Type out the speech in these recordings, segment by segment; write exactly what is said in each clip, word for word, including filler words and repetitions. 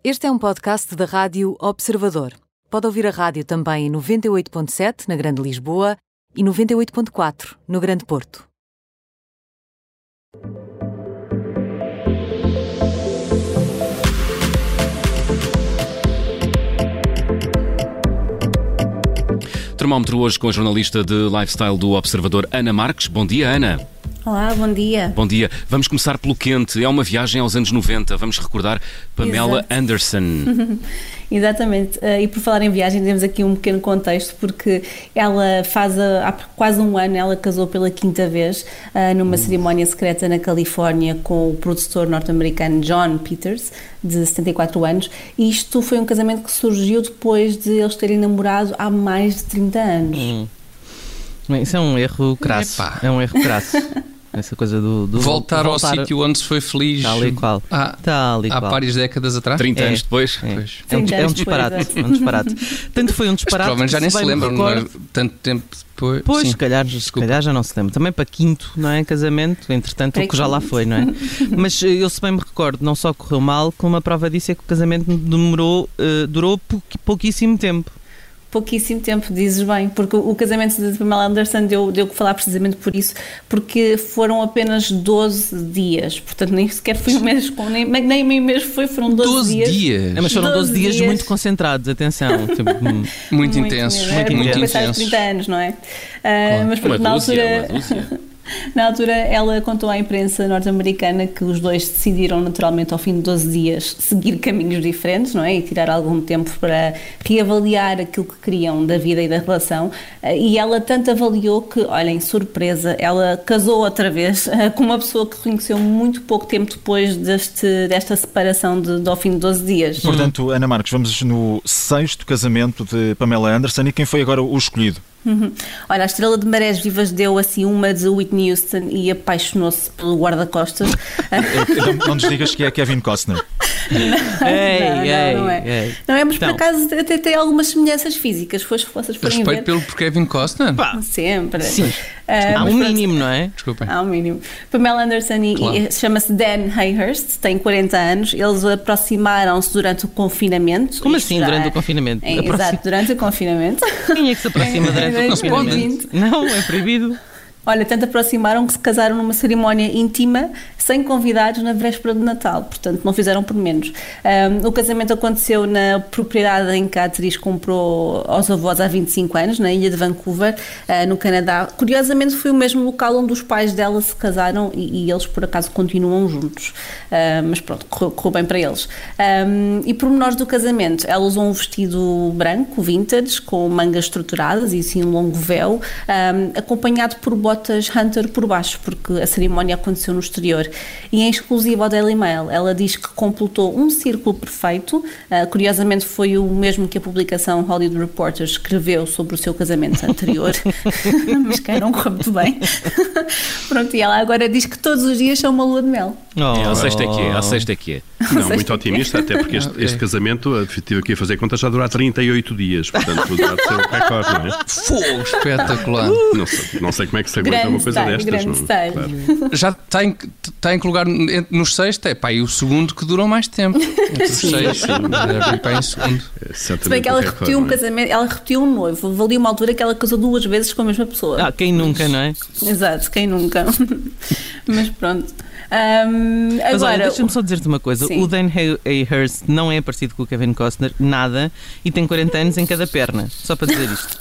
Este é um podcast da Rádio Observador. Pode ouvir a rádio também em noventa e oito ponto sete na Grande Lisboa e noventa e oito ponto quatro no Grande Porto. Termómetro hoje com a jornalista de lifestyle do Observador, Ana Marques. Bom dia, Ana. Olá, bom dia. Bom dia. Vamos começar pelo quente. É uma viagem aos anos noventa. Vamos recordar Pamela Exato. Anderson. Exatamente. Uh, e por falar em viagem, temos aqui um pequeno contexto, porque ela faz, a, há quase um ano, ela casou pela quinta vez uh, numa hum. cerimónia secreta na Califórnia com o produtor norte-americano John Peters, de setenta e quatro anos. E isto foi um casamento que surgiu depois de eles terem namorado há mais de trinta anos. Hum. Bem, isso é um erro crasso. Epá. É um erro crasso. Essa coisa do, do voltar, voltar ao sítio onde se foi feliz tal e qual. há, tal e há qual. várias décadas atrás. trinta é, anos depois. É, pois. é, um, é um disparate. É um disparate. Tanto foi um disparate. Mas, já nem se, se lembram, não é? Tanto tempo depois. Pois, se calhar, se calhar já não se lembra. Também para quinto, não é? Casamento, entretanto, o que já lá foi, não é? Mas eu, se bem me recordo, não só correu mal, como a prova disso é que o casamento demorou, uh, durou pou, pouquíssimo tempo. Pouquíssimo tempo, dizes bem, porque o casamento de Pamela Anderson deu, deu que falar precisamente por isso, porque foram apenas doze dias, portanto nem sequer foi um mês, nem, nem meio mês foi, foram doze dias. dias. É, mas foram doze dias, dias muito concentrados, atenção. Tipo, muito, muito intensos. Muito, muito, muito intensos. trinta anos, não é? Uh, claro. Mas porque, na altura... Na altura, ela contou à imprensa norte-americana que os dois decidiram, naturalmente, ao fim de doze dias, seguir caminhos diferentes, não é? E tirar algum tempo para reavaliar aquilo que queriam da vida e da relação. E ela tanto avaliou que, olhem, surpresa, ela casou outra vez com uma pessoa que conheceu muito pouco tempo depois deste, desta separação de, de ao fim de doze dias. Portanto, Ana Marques, vamos no sexto casamento de Pamela Anderson. E quem foi agora o escolhido? Uhum. Olha, a estrela de Marés Vivas deu assim uma de Whitney Houston e apaixonou-se pelo guarda-costas. não, não nos digas que é Kevin Costner. Não, ei, não, ei, não, não é. Ei. Não é, mas então. por acaso até tem algumas semelhanças físicas, se vocês forem Respeito ver. pelo por Kevin Costner? Pá. Sempre. Sim. Uh, Há um mínimo, não é? Desculpem. Há um mínimo. Pamela Anderson e, claro. e, chama-se Dan Hayhurst, tem quarenta anos. Eles aproximaram-se durante o confinamento. Como assim, já... durante o confinamento? É, Aproxim... Exato, durante o confinamento. Quem é que se aproxima durante o confinamento? Não, é proibido. Olha, tanto aproximaram que se casaram numa cerimónia íntima, sem convidados, na véspera de Natal. Portanto, não fizeram por menos. Um, o casamento aconteceu na propriedade em que a atriz comprou aos avós há vinte e cinco anos, na ilha de Vancouver, uh, no Canadá. Curiosamente, foi o mesmo local onde os pais dela se casaram e, e eles, por acaso, continuam juntos. Uh, mas pronto, correu, correu bem para eles. Um, e pormenores do casamento. Ela usou um vestido branco, vintage, com mangas estruturadas e assim um longo véu, um, acompanhado por botas Hunter por baixo, porque a cerimónia aconteceu no exterior. E em exclusivo ao Daily Mail, ela diz que completou um círculo perfeito. Uh, curiosamente foi o mesmo que a publicação Hollywood Reporter escreveu sobre o seu casamento anterior. Mas que não correu muito bem. Pronto, e ela agora diz que todos os dias são uma lua de mel. Oh. É, a sexta é que é, a sexta é que é. Não, muito otimista, até porque este, este casamento, tive aqui a fazer contas, já dura trinta e oito dias, portanto, já de ser um recorde, não é? Fogo, espetacular. Uh, não, sei, não sei como é que se aguenta uma coisa style, destas. Não, claro. Já está em, está em que lugar nos seis, é pá, e o segundo que durou mais tempo. Entre os seis, sim, deve ir para em segundo. É, se bem que ela repetiu recorde, um casamento, ela repetiu um noivo, valia uma altura que ela casou duas vezes com a mesma pessoa. Ah, quem nunca, não é? Exato, quem nunca. Mas pronto. Um, Mas agora, olha, deixa-me só dizer-te uma coisa. Sim. O Dan Hayhurst não é parecido com o Kevin Costner, nada, e tem quarenta anos em cada perna. Só para dizer isto.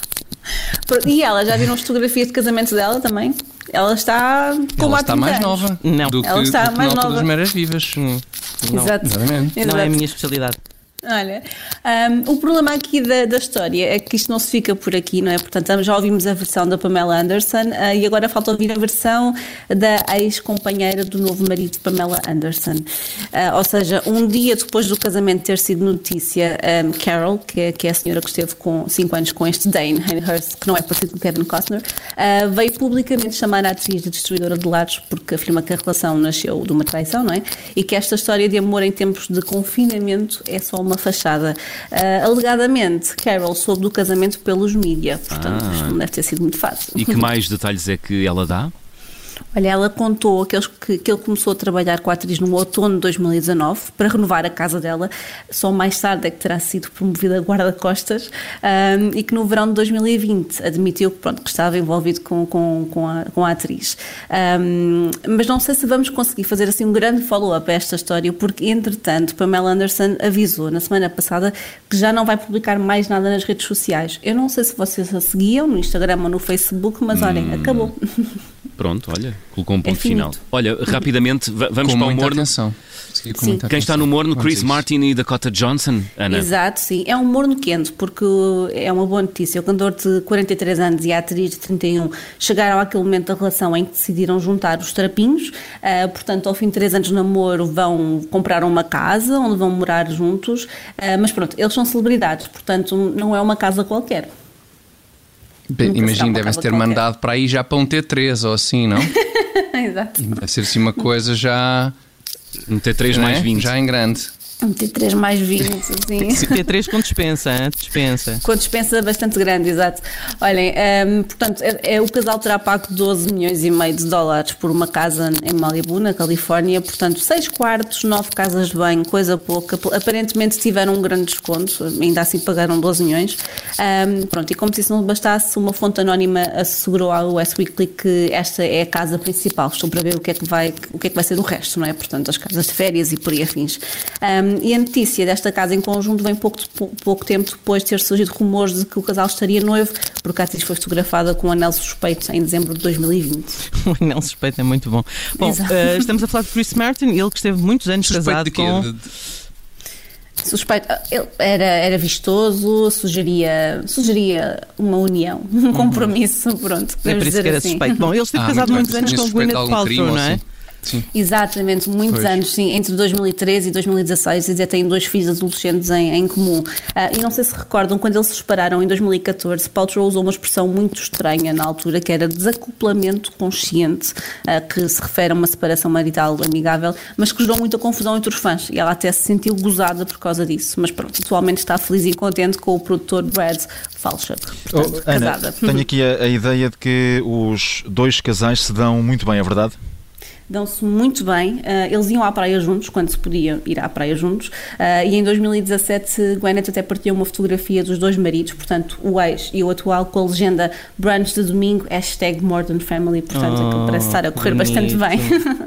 E ela, já viram fotografias de casamento dela também? Ela está com Ela está mais anos. nova não. do que, ela está do que mais na altura nova. das Meras Vivas. Não. Exato. Exatamente. Não é a minha especialidade. Olha, um, o problema aqui da, da história é que isto não se fica por aqui, não é? Portanto, já ouvimos a versão da Pamela Anderson uh, e agora falta ouvir a versão da ex-companheira do novo marido de Pamela Anderson. Uh, ou seja, um dia depois do casamento ter sido notícia, um, Carol, que é, que é a senhora que esteve com cinco anos com este Dan Hayhurst, que não é parecido com Kevin Costner, uh, veio publicamente chamar a atriz de destruidora de lares porque afirma que a relação nasceu de uma traição, não é? E que esta história de amor em tempos de confinamento é só uma fachada. Uh, alegadamente, Carol soube do casamento pelos mídia, portanto, Ah. isto não deve ter sido muito fácil. E que mais detalhes é que ela dá? Olha, ela contou que ele, que, que ele começou a trabalhar com a atriz no outono de dois mil e dezanove para renovar a casa dela, só mais tarde é que terá sido promovida a guarda-costas, um, e que no verão de dois mil e vinte admitiu que, pronto, que estava envolvido com, com, com, a, com a atriz. Um, mas não sei se vamos conseguir fazer assim um grande follow-up a esta história, porque entretanto Pamela Anderson avisou na semana passada que já não vai publicar mais nada nas redes sociais. Eu não sei se vocês a seguiam no Instagram ou no Facebook, mas olhem, hum. acabou. Pronto, olha, colocou um ponto é final. Olha, rapidamente, vamos com para o muita morno. Atenção. Sim. Quem atenção. Está no morno? Chris Martin e Dakota Johnson, Ana? Exato, sim. É um morno quente, porque é uma boa notícia. O cantor de quarenta e três anos e a atriz de trinta e um chegaram àquele momento da relação em que decidiram juntar os trapinhos. Uh, portanto, ao fim de três anos de namoro, vão comprar uma casa onde vão morar juntos. Uh, mas pronto, eles são celebridades, portanto, não é uma casa qualquer. Imagino, devem-se ter qualquer. mandado para aí já para um T três ou assim, não? Exato. Deve ser assim uma coisa já... Um T três mais vinte. Já em grande. Um T três mais vinte, assim. T três com dispensa, hein? dispensa. Com dispensa bastante grande, exato. Olhem, um, portanto, é, é, o casal terá pago doze milhões e meio de dólares por uma casa em Malibu, na Califórnia, portanto, seis quartos, nove casas de banho, coisa pouca. Aparentemente tiveram um grande desconto, ainda assim pagaram doze milhões. Um, pronto, e como se isso não bastasse, uma fonte anónima assegurou ao West Weekly que esta é a casa principal. Estou para ver o que é que vai, o que é que vai ser o resto, não é? Portanto, as casas de férias e por aí afins. Um, E a notícia desta casa em conjunto vem pouco, pouco tempo depois de ter surgido rumores de que o casal estaria noivo, porque a atriz foi fotografada com um anel suspeito em dezembro de dois mil e vinte. O anel suspeito é muito bom. Bom, uh, estamos a falar de Chris Martin, ele que esteve muitos anos suspeito casado com... Suspeito, ele era, era vistoso, sugeria, sugeria uma união, um compromisso, pronto. É por isso que era assim. suspeito. Bom, ele esteve ah, casado muitos anos com Gwyneth Paltrow, não é? Assim. Sim. Exatamente, muitos pois. anos, sim, entre dois mil e treze e dois mil e dezasseis, e têm dois filhos adolescentes em, em comum. Uh, e não sei se recordam, quando eles se separaram em dois mil e catorze, Paltrow usou uma expressão muito estranha na altura, que era desacoplamento consciente, uh, que se refere a uma separação marital amigável, mas que gerou muita confusão entre os fãs, e ela até se sentiu gozada por causa disso. Mas pronto, atualmente está feliz e contente com o produtor Brad Falchuk, portanto, oh, Ana, casada. Tenho aqui a, a ideia de que os dois casais se dão muito bem, é verdade? Dão-se muito bem, uh, eles iam à praia juntos, quando se podia ir à praia juntos, uh, e em dois mil e dezassete Gwyneth até partilhou uma fotografia dos dois maridos, portanto o ex e o atual, com a legenda brunch de domingo, hashtag Modern Family, portanto oh, aquilo parece estar a correr bonito. bastante bem.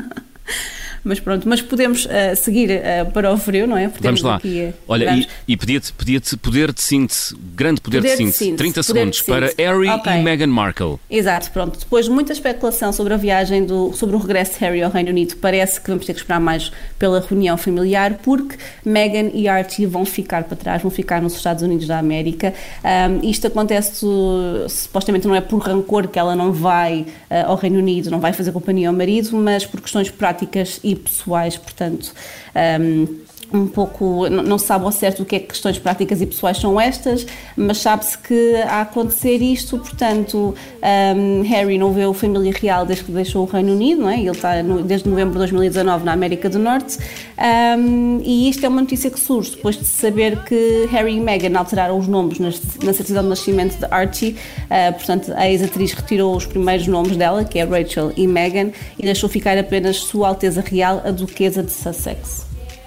Mas pronto, mas podemos uh, seguir uh, para o frio, não é? Podemos Vamos lá. Aqui, uh, Olha, e, e pedia-te, pedia-te poder de síntese, grande poder, poder de, síntese, de síntese, trinta segundos, para Harry okay. e Meghan Markle. Exato, pronto. Depois de muita especulação sobre a viagem, do, sobre o regresso de Harry ao Reino Unido, parece que vamos ter que esperar mais pela reunião familiar, porque Meghan e Archie vão ficar para trás, vão ficar nos Estados Unidos da América. Um, isto acontece, supostamente não é por rancor que ela não vai uh, ao Reino Unido, não vai fazer companhia ao marido, mas por questões práticas e pessoais, portanto, um, um pouco, não se sabe ao certo o que é que questões práticas e pessoais são estas, mas sabe-se que a acontecer isto, portanto, um, Harry não vê a família real desde que deixou o Reino Unido, não é? Ele está no, desde novembro de dois mil e dezanove na América do Norte, um, e isto é uma notícia que surge depois de saber que Harry e Meghan alteraram os nomes nas, na certidão de nascimento de Archie, uh, portanto, a ex-atriz retirou os primeiros nomes dela, que é Rachel e Meghan, e deixou ficar apenas Sua Alteza Real, a Duquesa de Sussex.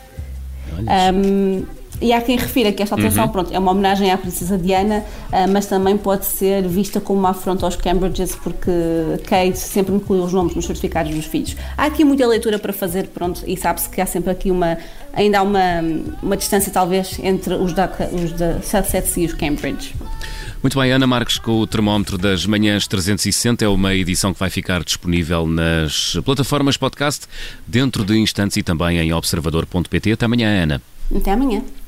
Um, e há quem refira que esta alteração, uhum. pronto, é uma homenagem à princesa Diana, uh, mas também pode ser vista como uma afronta aos Cambridges, porque Kate sempre incluiu os nomes nos certificados dos filhos. Há aqui muita leitura para fazer, pronto, e sabe-se que há sempre aqui uma, ainda há uma, uma distância talvez entre os da, os da Sussex e os Cambridge. Muito bem, Ana Marques com o termómetro das manhãs trezentos e sessenta, é uma edição que vai ficar disponível nas plataformas podcast dentro de instantes e também em observador ponto pt. Até amanhã, Ana. Até amanhã.